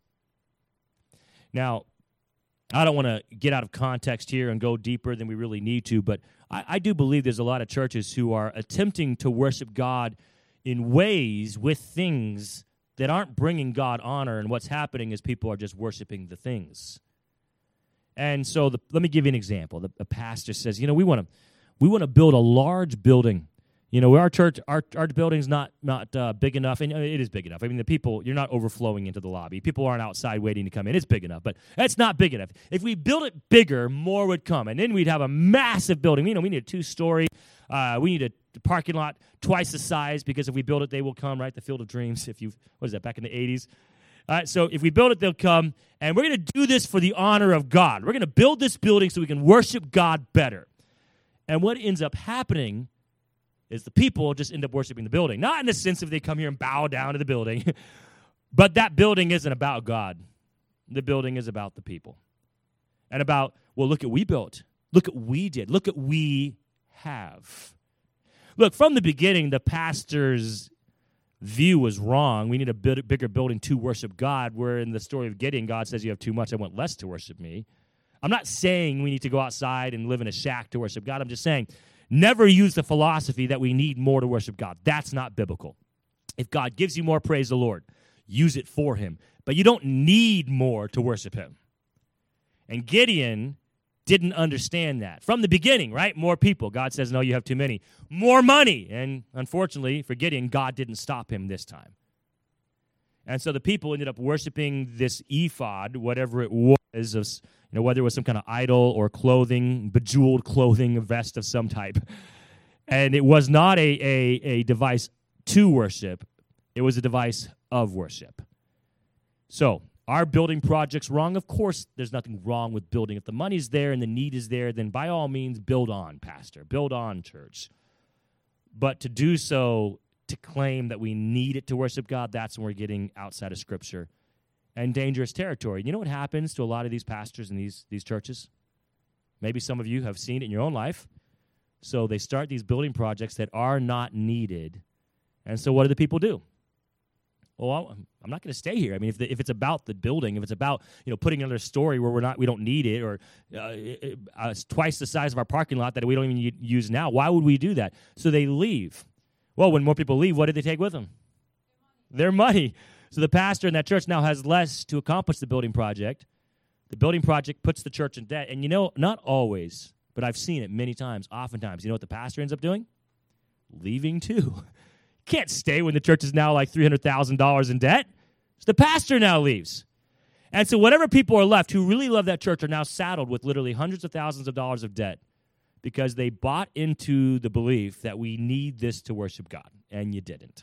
Now, I don't want to get out of context here and go deeper than we really need to, but I, I do believe there's a lot of churches who are attempting to worship God in ways with things that aren't bringing God honor, and what's happening is people are just worshiping the things. And so the, let me give you an example. The, the pastor says, you know, we want to we want to build a large building. You know, our church, our our building's not not uh, big enough, and it is big enough. I mean, the people, you're not overflowing into the lobby. People aren't outside waiting to come in. It's big enough, but it's not big enough. If we build it bigger, more would come, and then we'd have a massive building. You know, we need a two-story. Uh, we need a parking lot twice the size, because if we build it, they will come, right? The Field of Dreams, if you, what is that, back in the eighties? All right, so if we build it, they'll come, and we're going to do this for the honor of God. We're going to build this building so we can worship God better. And what ends up happening is the people just end up worshiping the building. Not in the sense of they come here and bow down to the building, but that building isn't about God. The building is about the people. And about, well, look at what we built. Look at what we did. Look at what we have. Look, from the beginning, the pastor's view was wrong. We need a bit, bigger building to worship God, where in the story of Gideon, God says, you have too much, I want less to worship me. I'm not saying we need to go outside and live in a shack to worship God. I'm just saying, never use the philosophy that we need more to worship God. That's not biblical. If God gives you more, praise the Lord. Use it for him. But you don't need more to worship him. And Gideon didn't understand that. From the beginning, right? More people. God says, no, you have too many. More money. And unfortunately for Gideon, God didn't stop him this time. And so the people ended up worshiping this ephod, whatever it was, of, you know, whether it was some kind of idol or clothing, bejeweled clothing, a vest of some type. And it was not a, a, a device to worship. It was a device of worship. So, are building projects wrong? Of course, there's nothing wrong with building. If the money's there and the need is there, then by all means, build on, pastor. Build on, church. But to do so, to claim that we need it to worship God, that's when we're getting outside of Scripture and dangerous territory. You know what happens to a lot of these pastors in these, these churches? Maybe some of you have seen it in your own life. So they start these building projects that are not needed. And so what do the people do? Well, I'm not going to stay here. I mean, if the, if it's about the building, if it's about, you know, putting another story where we're not, we don't need it, or uh, it, uh, it's twice the size of our parking lot that we don't even use now, why would we do that? So they leave. Well, when more people leave, what did they take with them? Their money. So the pastor in that church now has less to accomplish the building project. The building project puts the church in debt. And you know, not always, but I've seen it many times, oftentimes. You know what the pastor ends up doing? Leaving too. Can't stay when the church is now like three hundred thousand dollars in debt. So the pastor now leaves. And so whatever people are left who really love that church are now saddled with literally hundreds of thousands of dollars of debt because they bought into the belief that we need this to worship God, and you didn't.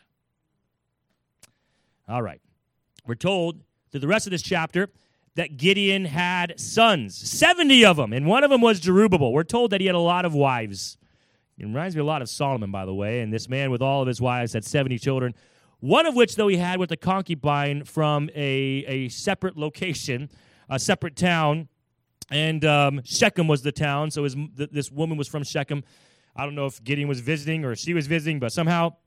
All right. We're told through the rest of this chapter that Gideon had sons, seventy of them, and one of them was Jerubbaal. We're told that he had a lot of wives. It reminds me a lot of Solomon, by the way, and this man with all of his wives had seventy children, one of which, though, he had with a concubine from a, a separate location, a separate town, and um, Shechem was the town, so his, th- this woman was from Shechem. I don't know if Gideon was visiting or she was visiting, but somehow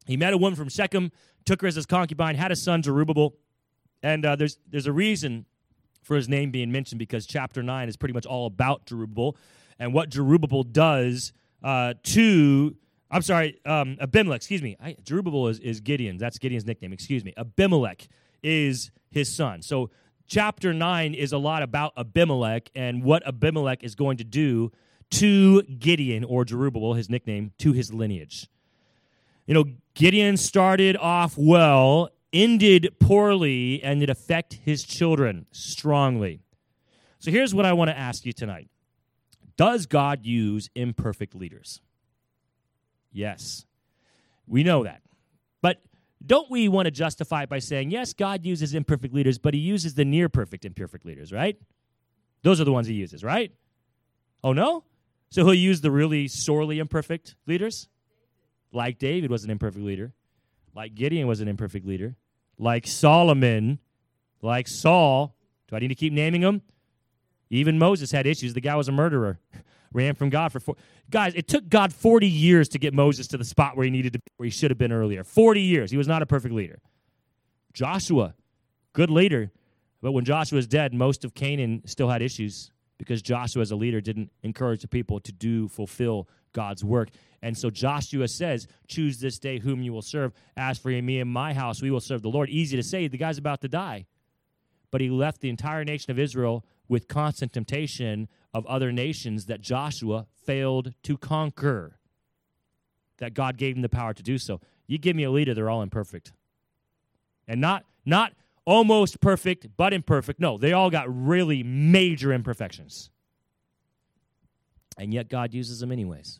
He met a woman from Shechem, took her as his concubine, had a son, Zerubbabel. And uh, there's there's a reason for his name being mentioned, because chapter nine is pretty much all about Zerubbabel and what Zerubbabel does uh, to, I'm sorry, um, Abimelech, excuse me. I, Zerubbabel is, is Gideon. That's Gideon's nickname, excuse me. Abimelech is his son. So chapter nine is a lot about Abimelech and what Abimelech is going to do to Gideon, or Zerubbabel, his nickname, to his lineage. You know, Gideon started off well, ended poorly, and it affected his children strongly. So here's what I want to ask you tonight. Does God use imperfect leaders? Yes. We know that. But don't we want to justify it by saying, yes, God uses imperfect leaders, but he uses the near-perfect imperfect leaders, right? Those are the ones he uses, right? Oh, no? So he'll use the really sorely imperfect leaders? Like David was an imperfect leader. Like Gideon was an imperfect leader. Like Solomon, like Saul. Do I need to keep naming them? Even Moses had issues. The guy was a murderer. Ran from God for four. Guys, it took God forty years to get Moses to the spot where he needed to be, where he should have been earlier. forty years. He was not a perfect leader. Joshua, good leader. But when Joshua was dead, most of Canaan still had issues because Joshua as a leader didn't encourage the people to do, fulfill God's work. And so Joshua says, choose this day whom you will serve. As for me and my house, we will serve the Lord. Easy to say, the guy's about to die. But he left the entire nation of Israel with constant temptation of other nations that Joshua failed to conquer, that God gave him the power to do so. You give me a leader, they're all imperfect. And not, not almost perfect, but imperfect. No, they all got really major imperfections. And yet God uses them anyways.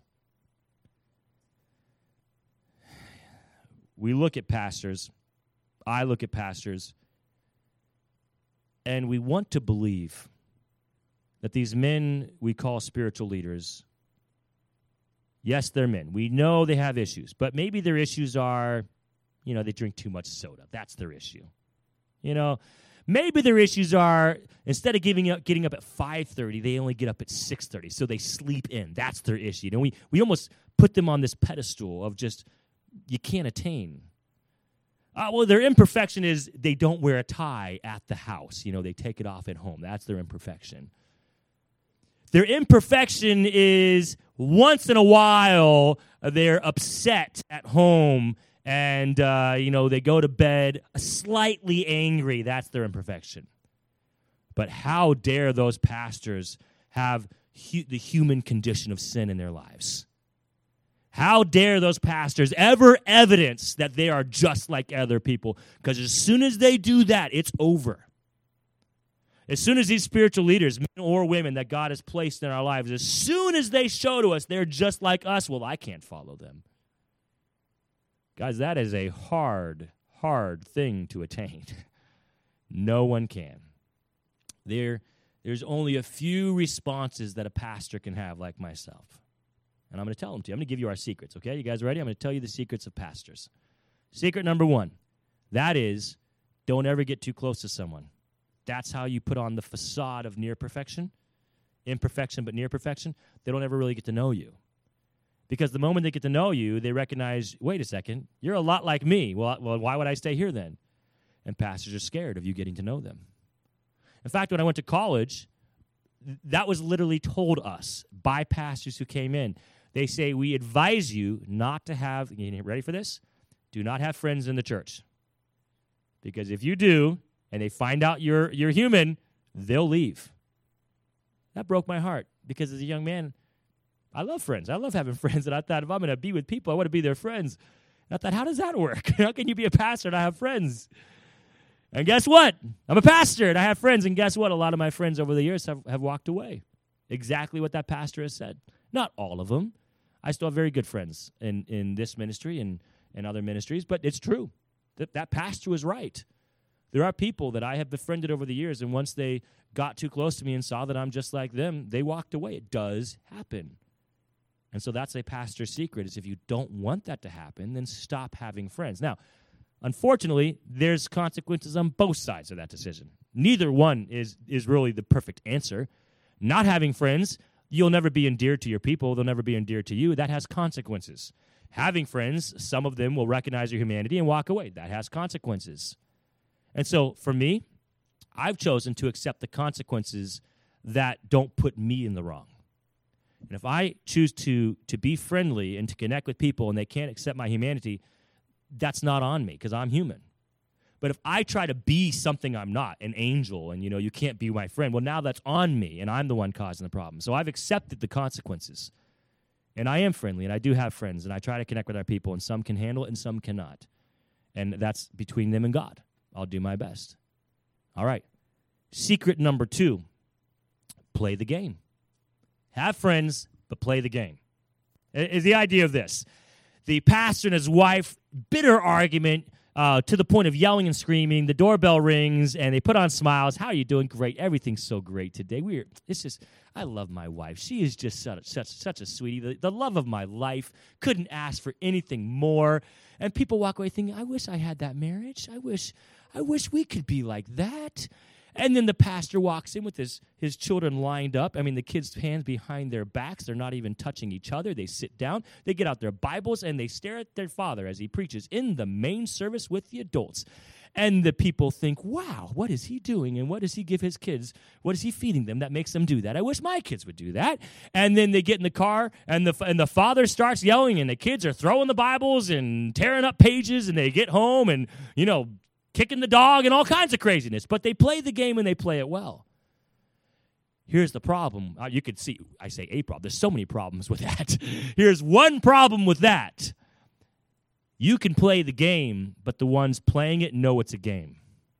We look at pastors, I look at pastors, and we want to believe that these men we call spiritual leaders, yes, they're men. We know they have issues, but maybe their issues are, you know, they drink too much soda. That's their issue. You know, maybe their issues are, instead of giving up, getting up at five thirty, they only get up at six thirty, so they sleep in. That's their issue. And we, we almost put them on this pedestal of just, you can't attain. Uh, well, their imperfection is they don't wear a tie at the house. You know, they take it off at home. That's their imperfection. Their imperfection is once in a while uh, they're upset at home and, uh, you know, they go to bed slightly angry. That's their imperfection. But how dare those pastors have hu- the human condition of sin in their lives? How dare those pastors ever evidence that they are just like other people? Because as soon as they do that, it's over. As soon as these spiritual leaders, men or women that God has placed in our lives, as soon as they show to us they're just like us, well, I can't follow them. Guys, that is a hard, hard thing to attain. No one can. There, there's only a few responses that a pastor can have, like myself. And I'm going to tell them to you. I'm going to give you our secrets, okay? You guys ready? I'm going to tell you the secrets of pastors. Secret number one, that is, don't ever get too close to someone. That's how you put on the facade of near perfection, imperfection but near perfection. They don't ever really get to know you. Because the moment they get to know you, they recognize, wait a second, you're a lot like me. Well, well, why would I stay here then? And pastors are scared of you getting to know them. In fact, when I went to college, that was literally told us by pastors who came in. They say, we advise you not to have, you ready for this? Do not have friends in the church. Because if you do, and they find out you're you're human, they'll leave. That broke my heart, because as a young man, I love friends. I love having friends, and I thought if I'm going to be with people, I want to be their friends. And I thought, how does that work? How can you be a pastor and I have friends? And guess what? I'm a pastor, and I have friends, and guess what? A lot of my friends over the years have, have walked away. Exactly what that pastor has said. Not all of them. I still have very good friends in, in this ministry and, and other ministries, but it's true. That, that pastor was right. There are people that I have befriended over the years, and once they got too close to me and saw that I'm just like them, they walked away. It does happen. And so that's a pastor's secret, is if you don't want that to happen, then stop having friends. Now, unfortunately, there's consequences on both sides of that decision. Neither one is, is really the perfect answer. Not having friends, you'll never be endeared to your people. They'll never be endeared to you. That has consequences. Having friends, some of them will recognize your humanity and walk away. That has consequences. And so for me, I've chosen to accept the consequences that don't put me in the wrong. And if I choose to, to be friendly and to connect with people and they can't accept my humanity, that's not on me because I'm human. But if I try to be something I'm not, an angel, and, you know, you can't be my friend, well, now that's on me, and I'm the one causing the problem. So I've accepted the consequences. And I am friendly, and I do have friends, and I try to connect with our people, and some can handle it and some cannot. And that's between them and God. I'll do my best. All right. Secret number two, play the game. Have friends, but play the game. Is the idea of this. The pastor and his wife, bitter argument, Uh, to the point of yelling and screaming. The doorbell rings, and they put on smiles. How are you doing? Great. Everything's so great today. We're. It's just. I love my wife. She is just such such, such a sweetie. The, the love of my life. Couldn't ask for anything more. And people walk away thinking, I wish I had that marriage. I wish. I wish we could be like that. And then the pastor walks in with his, his children lined up. I mean, the kids' hands behind their backs. They're not even touching each other. They sit down. They get out their Bibles, and they stare at their father as he preaches in the main service with the adults. And the people think, wow, what is he doing? And what does he give his kids? What is he feeding them that makes them do that? I wish my kids would do that. And then they get in the car, and the and the father starts yelling, and the kids are throwing the Bibles and tearing up pages, and they get home and, you know, kicking the dog and all kinds of craziness. But they play the game, and they play it well. Here's the problem. Uh, you could see, I say a problem. There's so many problems with that. Here's one problem with that. You can play the game, but the ones playing it know it's a game.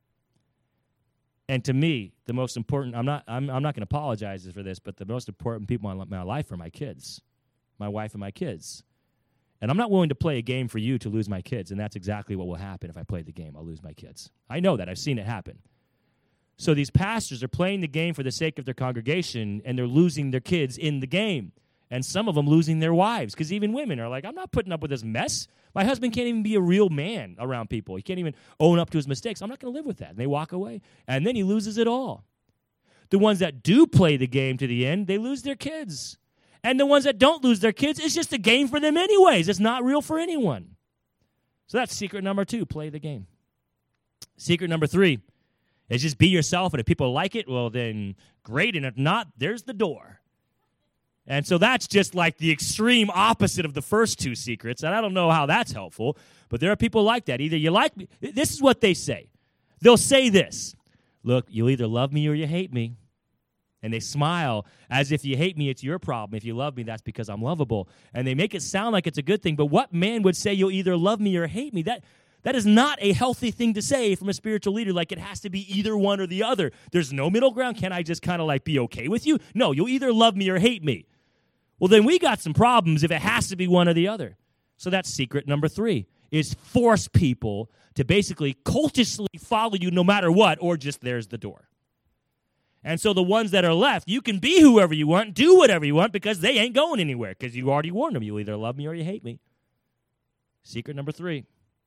And to me, the most important, I'm not I'm, I'm not going to apologize for this, but the most important people in my life are my kids, my wife and my kids. And I'm not willing to play a game for you to lose my kids, and that's exactly what will happen if I play the game. I'll lose my kids. I know that. I've seen it happen. So these pastors are playing the game for the sake of their congregation, and they're losing their kids in the game. And some of them losing their wives, because even women are like, I'm not putting up with this mess. My husband can't even be a real man around people. He can't even own up to his mistakes. I'm not going to live with that. And they walk away, and then he loses it all. The ones that do play the game to the end, they lose their kids. And the ones that don't lose their kids, it's just a game for them anyways. It's not real for anyone. So that's secret number two, play the game. Secret number three is just be yourself, and if people like it, well, then great, and if not, there's the door. And so that's just like the extreme opposite of the first two secrets, and I don't know how that's helpful, but there are people like that. Either you like me, this is what they say. They'll say this, look, you either love me or you hate me. And they smile as if you hate me, it's your problem. If you love me, that's because I'm lovable. And they make it sound like it's a good thing, but what man would say you'll either love me or hate me? That That is not a healthy thing to say from a spiritual leader, like it has to be either one or the other. There's no middle ground. Can I just kind of like be okay with you? No, you'll either love me or hate me. Well, then we got some problems if it has to be one or the other. So that's secret number three, is force people to basically cultishly follow you no matter what, or just there's the door. And so the ones that are left, you can be whoever you want, do whatever you want, because they ain't going anywhere, because you already warned them. You either love me or you hate me. Secret number three.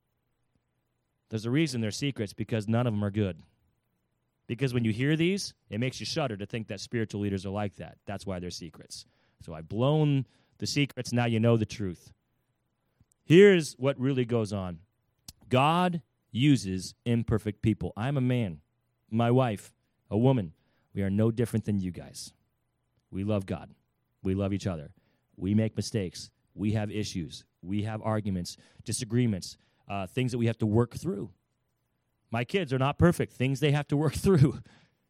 There's a reason they're secrets, because none of them are good. Because when you hear these, it makes you shudder to think that spiritual leaders are like that. That's why they're secrets. So I've blown the secrets. Now you know the truth. Here's what really goes on. God uses imperfect people. I'm a man. My wife, a woman. We are no different than you guys. We love God. We love each other. We make mistakes. We have issues. We have arguments, disagreements, uh, things that we have to work through. My kids are not perfect, things they have to work through.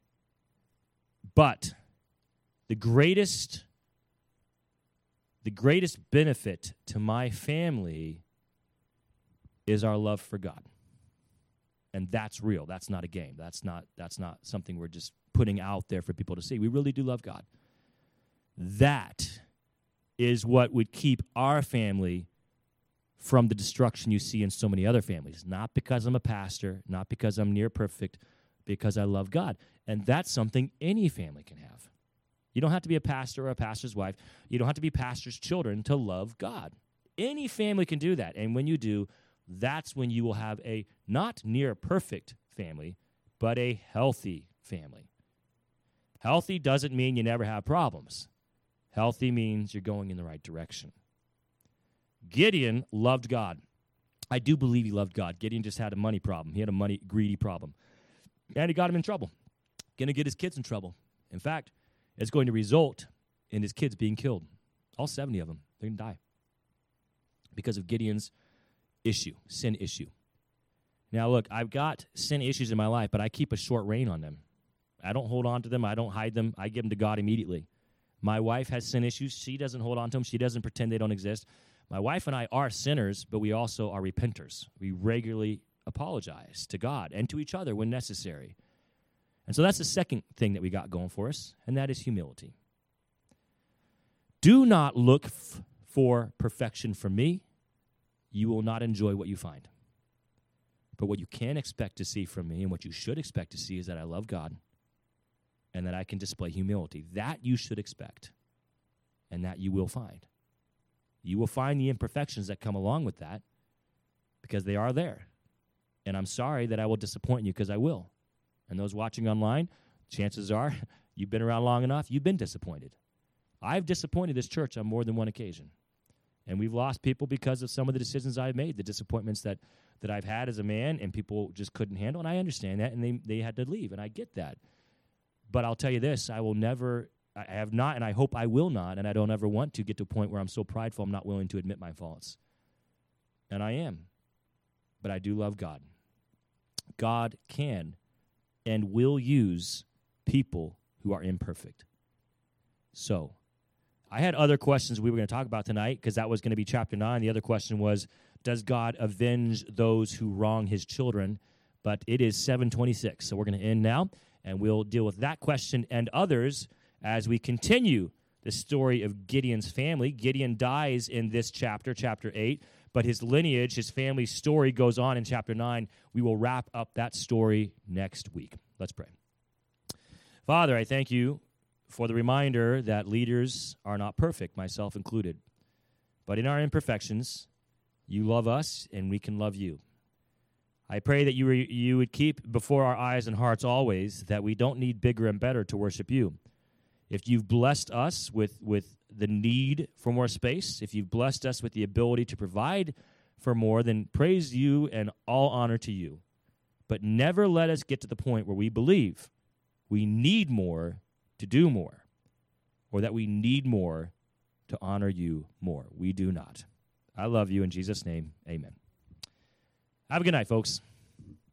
But the greatest, the greatest benefit to my family is our love for God. And that's real. That's not a game. That's not, that's not something we're just putting out there for people to see. We really do love God. That is what would keep our family from the destruction you see in so many other families. Not because I'm a pastor, not because I'm near perfect, because I love God. And that's something any family can have. You don't have to be a pastor or a pastor's wife. You don't have to be pastor's children to love God. Any family can do that. And when you do, that's when you will have a not near perfect family, but a healthy family. Healthy doesn't mean you never have problems. Healthy means you're going in the right direction. Gideon loved God. I do believe he loved God. Gideon just had a money problem. He had a money greedy problem. And it got him in trouble. Going to get his kids in trouble. In fact, it's going to result in his kids being killed. All seventy of them. They're going to die. Because of Gideon's issue, sin issue. Now, look, I've got sin issues in my life, but I keep a short rein on them. I don't hold on to them. I don't hide them. I give them to God immediately. My wife has sin issues. She doesn't hold on to them. She doesn't pretend they don't exist. My wife and I are sinners, but we also are repenters. We regularly apologize to God and to each other when necessary. And so that's the second thing that we got going for us, and that is humility. Do not look f- for perfection from me. You will not enjoy what you find. But what you can expect to see from me and what you should expect to see is that I love God and that I can display humility. That you should expect, and that you will find. You will find the imperfections that come along with that because they are there. And I'm sorry that I will disappoint you because I will. And those watching online, chances are you've been around long enough, you've been disappointed. I've disappointed this church on more than one occasion. And we've lost people because of some of the decisions I've made, the disappointments that, that I've had as a man, and people just couldn't handle. And I understand that, and they, they had to leave, and I get that. But I'll tell you this, I will never, I have not, and I hope I will not, and I don't ever want to get to a point where I'm so prideful I'm not willing to admit my faults. And I am. But I do love God. God can and will use people who are imperfect. So, I had other questions we were going to talk about tonight because that was going to be chapter nine. The other question was, does God avenge those who wrong his children? But it is seven twenty-six, so we're going to end now, and we'll deal with that question and others as we continue the story of Gideon's family. Gideon dies in this chapter, chapter eight, but his lineage, his family's story goes on in chapter nine. We will wrap up that story next week. Let's pray. Father, I thank you for the reminder that leaders are not perfect, myself included. But in our imperfections, you love us and we can love you. I pray that you, re- you would keep before our eyes and hearts always that we don't need bigger and better to worship you. If you've blessed us with, with the need for more space, if you've blessed us with the ability to provide for more, then praise you and all honor to you. But never let us get to the point where we believe we need more to do more, or that we need more to honor you more. We do not. I love you in Jesus' name. Amen. Have a good night, folks.